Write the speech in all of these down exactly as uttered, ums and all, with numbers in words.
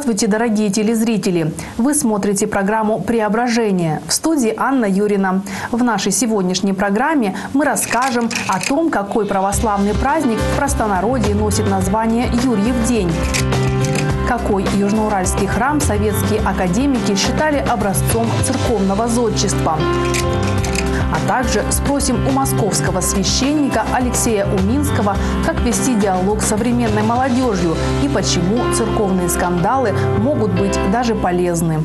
Здравствуйте, дорогие телезрители! Вы смотрите программу «Преображение». В студии Анна Юрина. В нашей сегодняшней программе мы расскажем о том, какой православный праздник в простонародье носит название Юрьев день. Какой южноуральский храм советские академики считали образцом церковного зодчества. А также спросим у московского священника Алексея Уминского, как вести диалог с современной молодежью и почему церковные скандалы могут быть даже полезны.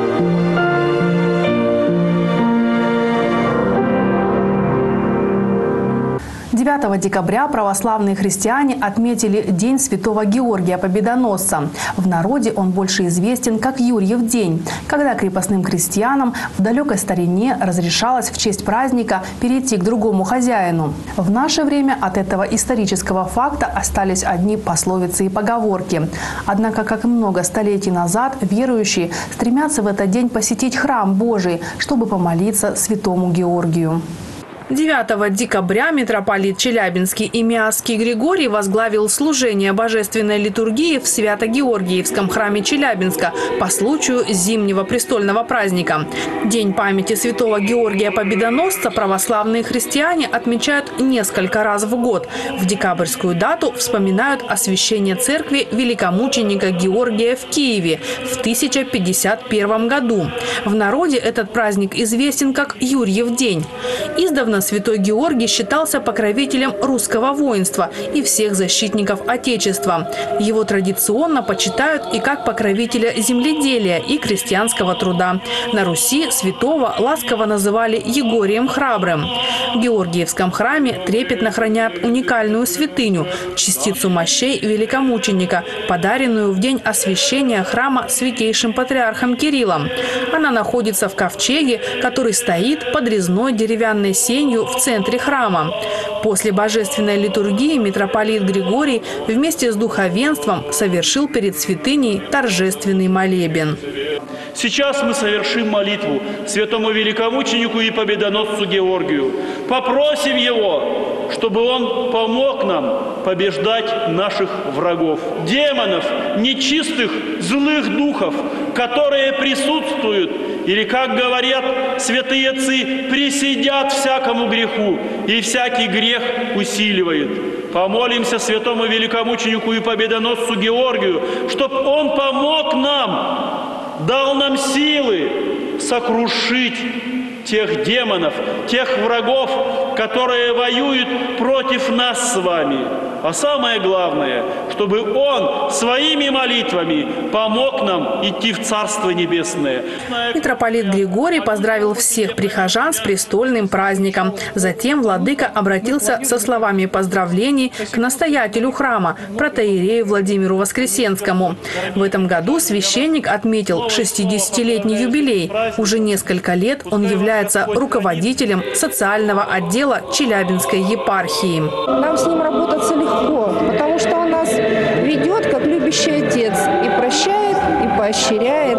девятого декабря православные христиане отметили День Святого Георгия Победоносца. В народе он больше известен как Юрьев день, когда крепостным крестьянам в далекой старине разрешалось в честь праздника перейти к другому хозяину. В наше время от этого исторического факта остались одни пословицы и поговорки. Однако, как и много столетий назад, верующие стремятся в этот день посетить храм Божий, чтобы помолиться святому Георгию. девятого декабря митрополит Челябинский и Миасский Григорий возглавил служение божественной литургии в Свято-Георгиевском храме Челябинска по случаю зимнего престольного праздника. День памяти святого Георгия Победоносца православные христиане отмечают несколько раз в год. В декабрьскую дату вспоминают освящение церкви великомученика Георгия в Киеве в тысяча пятьдесят первом году. В народе этот праздник известен как Юрьев день. Издавна святой Георгий считался покровителем русского воинства и всех защитников Отечества. Его традиционно почитают и как покровителя земледелия и крестьянского труда. На Руси святого ласково называли Егорием Храбрым. В Георгиевском храме трепетно хранят уникальную святыню – частицу мощей великомученика, подаренную в день освящения храма святейшим патриархом Кириллом. Она находится в ковчеге, который стоит под резной деревянной сенью в центре храма. После божественной литургии митрополит Григорий вместе с духовенством совершил перед святыней торжественный молебен. Сейчас мы совершим молитву святому великомученику и победоносцу Георгию. Попросим его, чтобы он помог нам побеждать наших врагов, демонов, нечистых, злых духов, которые присутствуют, или, как говорят святые отцы, присидят всякому греху, и всякий грех усиливает. Помолимся святому великомученику и победоносцу Георгию, чтобы он помог нам, дал нам силы сокрушить тех демонов, тех врагов, которые воюют против нас с вами. А самое главное, чтобы Он своими молитвами помог нам идти в Царство Небесное. Митрополит Григорий поздравил всех прихожан с престольным праздником. Затем владыка обратился со словами поздравлений к настоятелю храма, протоиерею Владимиру Воскресенскому. В этом году священник отметил шестидесятилетний юбилей. Уже несколько лет он является руководителем социального отдела Челябинской епархии. Нам с ним работаться легко, потому что он нас ведет как любящий отец и прощает, и поощряет,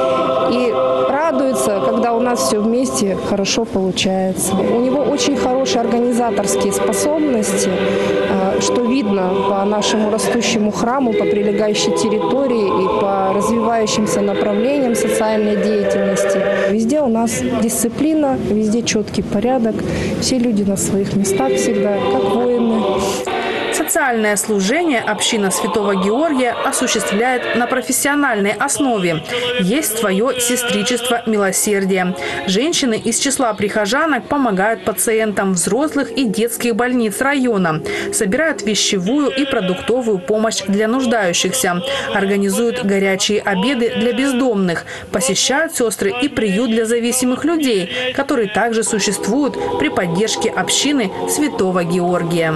и радуется, когда у нас все вместе хорошо получается. У него очень хорошие организаторские способности, что видно по нашему растущему храму, по прилегающей территории и по развивающимся направлениям социальной деятельности. Везде у нас дисциплина, везде четкий порядок, все люди на своих местах всегда, как воины. Социальное служение община Святого Георгия осуществляет на профессиональной основе. Есть свое сестричество милосердия. Женщины из числа прихожанок помогают пациентам взрослых и детских больниц района. Собирают вещевую и продуктовую помощь для нуждающихся. Организуют горячие обеды для бездомных. Посещают сестры и приют для зависимых людей, который также существует при поддержке общины Святого Георгия.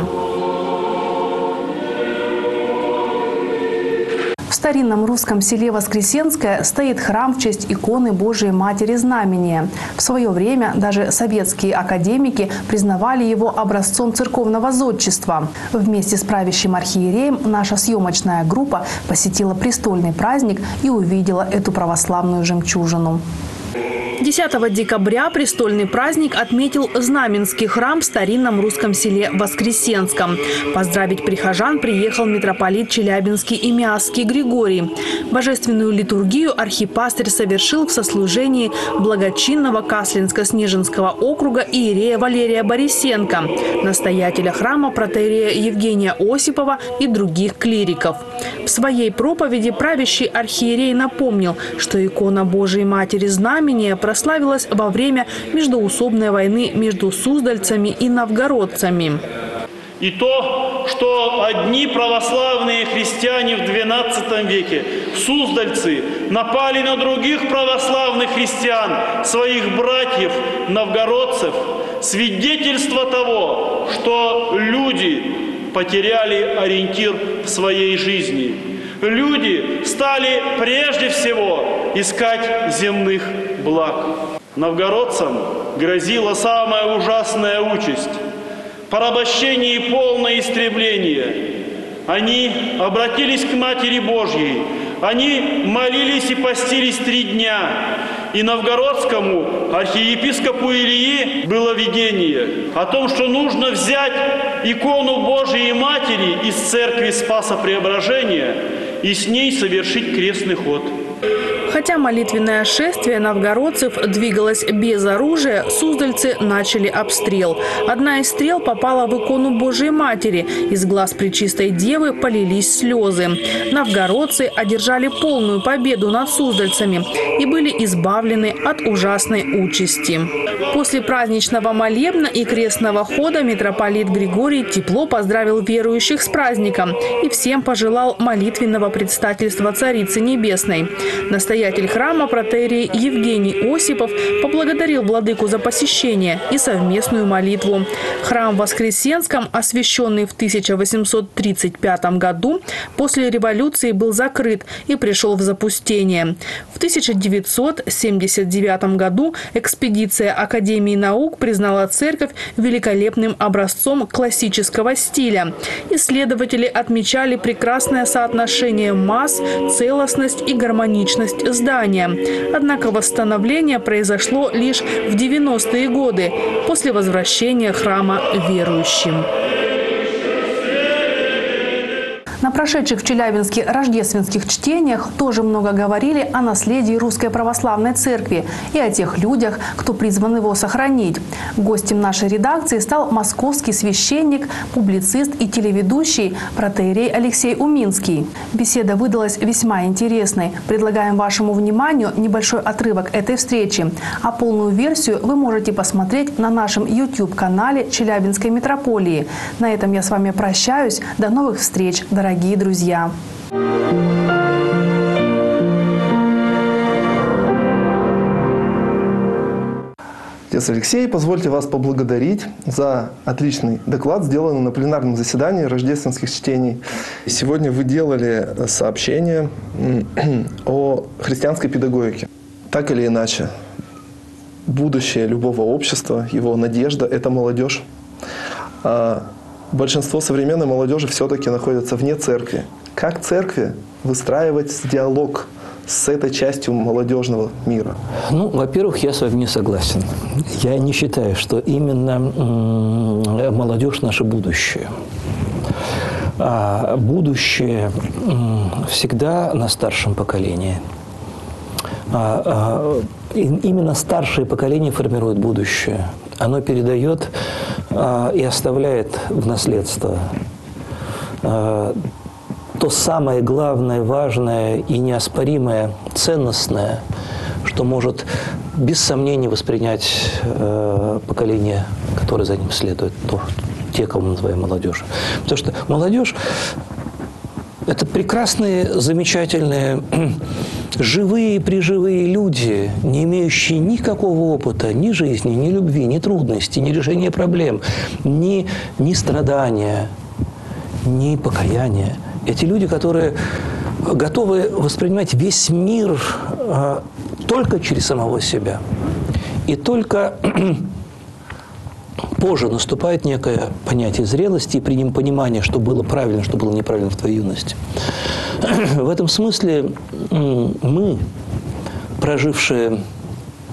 В старинном русском селе Воскресенское стоит храм в честь иконы Божией Матери Знамения. В свое время даже советские академики признавали его образцом церковного зодчества. Вместе с правящим архиереем наша съемочная группа посетила престольный праздник и увидела эту православную жемчужину. десятого декабря престольный праздник отметил Знаменский храм в старинном русском селе Воскресенском. Поздравить прихожан приехал митрополит Челябинский и Миасский Григорий. Божественную литургию архипастырь совершил в сослужении благочинного Каслинско-Снежинского округа иерея Валерия Борисенко, настоятеля храма протоиерея Евгения Осипова и других клириков. В своей проповеди правящий архиерей напомнил, что икона Божией Матери Знамения прославилась во время междоусобной войны между суздальцами и новгородцами. И то, что одни православные христиане в двенадцатом веке, суздальцы, напали на других православных христиан, своих братьев, новгородцев, свидетельство того, что люди потеряли ориентир в своей жизни. Люди стали прежде всего искать земных благ. Новгородцам грозила самая ужасная участь – порабощение и полное истребление. Они обратились к Матери Божьей, они молились и постились три дня. И новгородскому архиепископу Ильи было видение о том, что нужно взять икону Божией Матери из церкви Спаса Преображения и с ней совершить крестный ход. Хотя молитвенное шествие новгородцев двигалось без оружия, суздальцы начали обстрел. Одна из стрел попала в икону Божией Матери. Из глаз Пречистой Девы полились слезы. Новгородцы одержали полную победу над суздальцами и были избавлены от ужасной участи. После праздничного молебна и крестного хода митрополит Григорий тепло поздравил верующих с праздником и всем пожелал молитвенного предстательства Царицы Небесной. Настоятель храма протоиерей Евгений Осипов поблагодарил владыку за посещение и совместную молитву. Храм в Воскресенском, освященный в тысяча восемьсот тридцать пятом году, после революции был закрыт и пришел в запустение. В тысяча девятьсот семьдесят девятом году экспедиция Академии наук признала церковь великолепным образцом классического стиля. Исследователи отмечали прекрасное соотношение масс, целостность и гармоничность здания. Однако восстановление произошло лишь в девяностые годы, после возвращения храма верующим. На прошедших в Челябинске рождественских чтениях тоже много говорили о наследии Русской Православной Церкви и о тех людях, кто призван его сохранить. Гостем нашей редакции стал московский священник, публицист и телеведущий протоиерей Алексей Уминский. Беседа выдалась весьма интересной. Предлагаем вашему вниманию небольшой отрывок этой встречи. А полную версию вы можете посмотреть на нашем YouTube-канале Челябинской митрополии. На этом я с вами прощаюсь. До новых встреч, дорогие Дорогие друзья! Отец Алексей, позвольте вас поблагодарить за отличный доклад, сделанный на пленарном заседании рождественских чтений. Сегодня вы делали сообщение о христианской педагогике. Так или иначе, будущее любого общества, его надежда – это молодежь. Большинство современной молодежи все-таки находится вне церкви. Как церкви выстраивать диалог с этой частью молодежного мира? Ну, во-первых, я с вами не согласен. Я не считаю, что именно молодежь – наше будущее. А будущее всегда на старшем поколении. А, а, именно старшее поколение формирует будущее. Оно передает а, и оставляет в наследство а, то самое главное, важное и неоспоримое, ценностное, что может без сомнений воспринять а, поколение, которое за ним следует, то, те, кого мы называем молодежью. Потому что молодежь – это прекрасные, замечательные, живые, приживые люди, не имеющие никакого опыта ни жизни, ни любви, ни трудностей, ни решения проблем, ни, ни страдания, ни покаяния. Эти люди, которые готовы воспринимать весь мир а, только через самого себя. И только позже наступает некое понятие зрелости и понимание, что было правильно, что было неправильно в твоей юности. В этом смысле мы, прожившие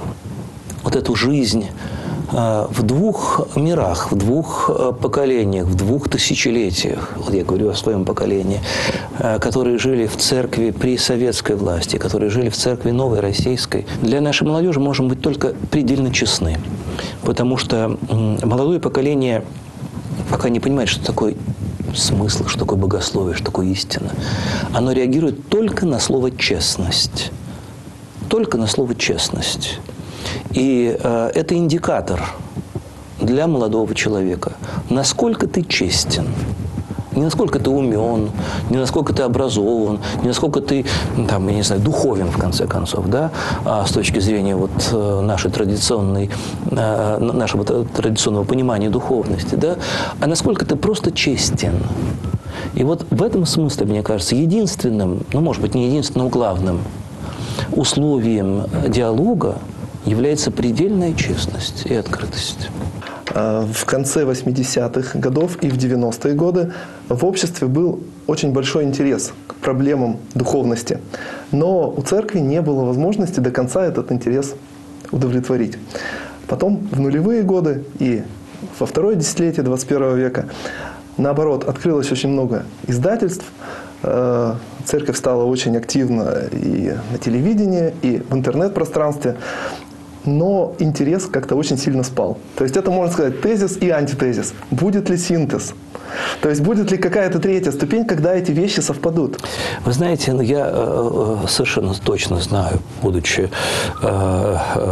вот эту жизнь в двух мирах, в двух поколениях, в двух тысячелетиях, вот я говорю о своем поколении, которые жили в церкви при советской власти, которые жили в церкви новой российской, для нашей молодежи можем быть только предельно честны. Потому что молодое поколение пока не понимает, что такое смысл, что такое богословие, что такое истина. Оно реагирует только на слово «честность». Только на слово «честность». И э, это индикатор для молодого человека, насколько ты честен, не насколько ты умен, не насколько ты образован, не насколько ты, там, я не знаю, духовен, в конце концов, да, а с точки зрения вот нашей традиционной, нашего традиционного понимания духовности, да, а насколько ты просто честен. И вот в этом смысле, мне кажется, единственным, ну, может быть, не единственным, но главным условием диалога является предельная честность и открытость. В конце восьмидесятых годов и в девяностые годы в обществе был очень большой интерес к проблемам духовности. Но у церкви не было возможности до конца этот интерес удовлетворить. Потом в нулевые годы и во второе десятилетие двадцать первого века, наоборот, открылось очень много издательств. Церковь стала очень активна и на телевидении, и в интернет-пространстве. Но интерес как-то очень сильно спал. То есть это, можно сказать, тезис и антитезис. Будет ли синтез? То есть будет ли какая-то третья ступень, когда эти вещи совпадут? Вы знаете, я э, совершенно точно знаю, будучи э,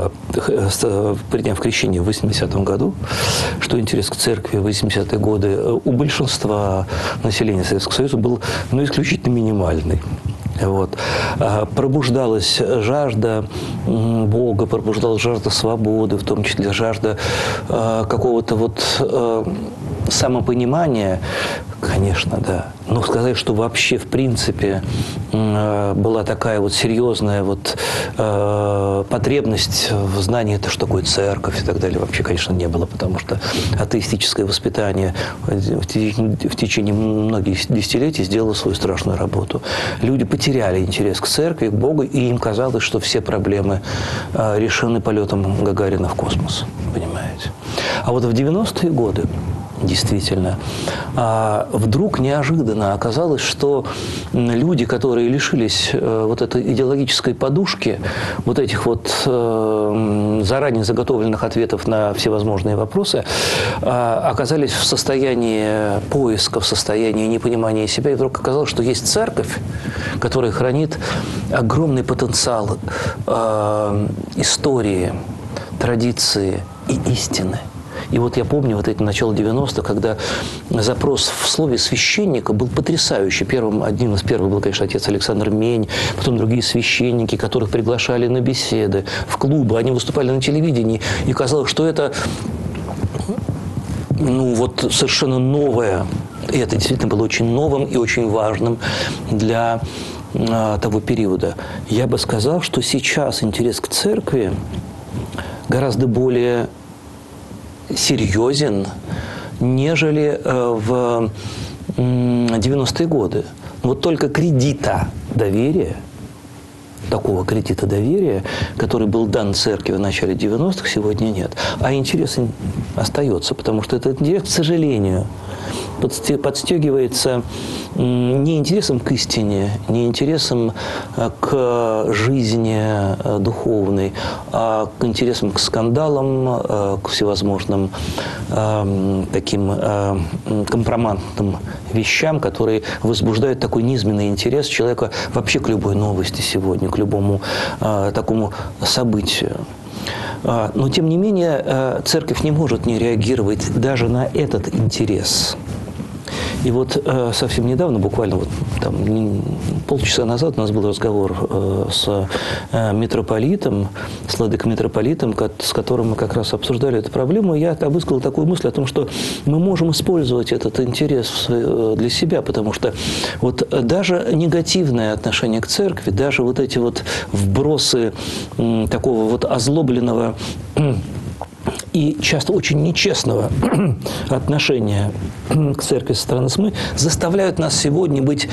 э, приняв крещение в восьмидесятом году, что интерес к церкви в восьмидесятые годы у большинства населения Советского Союза был, ну, исключительно минимальный. Вот. Пробуждалась жажда Бога, пробуждалась жажда свободы, в том числе жажда какого-то вот самопонимания, конечно, да. Но сказать, что вообще, в принципе, была такая вот серьезная вот потребность в знании, это что такое церковь и так далее, вообще, конечно, не было, потому что атеистическое воспитание в течение многих десятилетий сделало свою страшную работу. Люди потеряли интерес к церкви, к Богу, и им казалось, что все проблемы решены полетом Гагарина в космос, понимаете. А вот в девяностые годы действительно, вдруг неожиданно оказалось, что люди, которые лишились вот этой идеологической подушки, вот этих вот заранее заготовленных ответов на всевозможные вопросы, оказались в состоянии поиска, в состоянии непонимания себя, и вдруг оказалось, что есть церковь, которая хранит огромный потенциал истории, традиции и истины. И вот я помню вот это начало девяностых, когда запрос в слове священника был потрясающий. Первым, одним из первых был, конечно, отец Александр Мень, потом другие священники, которых приглашали на беседы, в клубы. Они выступали на телевидении, и казалось, что это, ну, вот совершенно новое. И это действительно было очень новым и очень важным для а, того периода. Я бы сказал, что сейчас интерес к церкви гораздо более серьезен, нежели в девяностые годы. Вот только кредита доверия, такого кредита доверия, который был дан церкви в начале девяностых, сегодня нет. А интерес остается, потому что этот интерес, к сожалению, подстегивается не интересом к истине, не интересом к жизни духовной, а к интересам к скандалам, к всевозможным таким компроматным вещам, которые возбуждают такой низменный интерес человека вообще к любой новости сегодня, к любому такому событию. Но, тем не менее, церковь не может не реагировать даже на этот интерес. И вот э, совсем недавно, буквально вот, там, полчаса назад у нас был разговор э, с э, митрополитом, с владыком-митрополитом, с которым мы как раз обсуждали эту проблему. И я высказал такую мысль о том, что мы можем использовать этот интерес э, для себя, потому что вот даже негативное отношение к церкви, даже вот эти вот вбросы э, такого вот озлобленного и часто очень нечестного отношения к церкви со стороны СМИ заставляют нас сегодня быть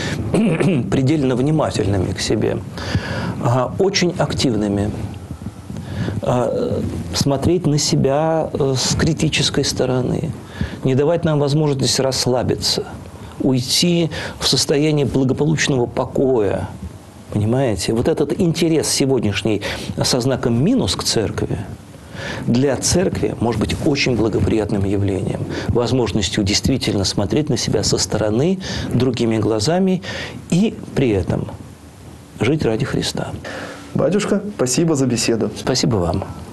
предельно внимательными к себе, очень активными, смотреть на себя с критической стороны, не давать нам возможность расслабиться, уйти в состояние благополучного покоя. Понимаете? Вот этот интерес сегодняшний со знаком минус к церкви для церкви может быть очень благоприятным явлением, возможностью действительно смотреть на себя со стороны, другими глазами и при этом жить ради Христа. Батюшка, спасибо за беседу. Спасибо вам.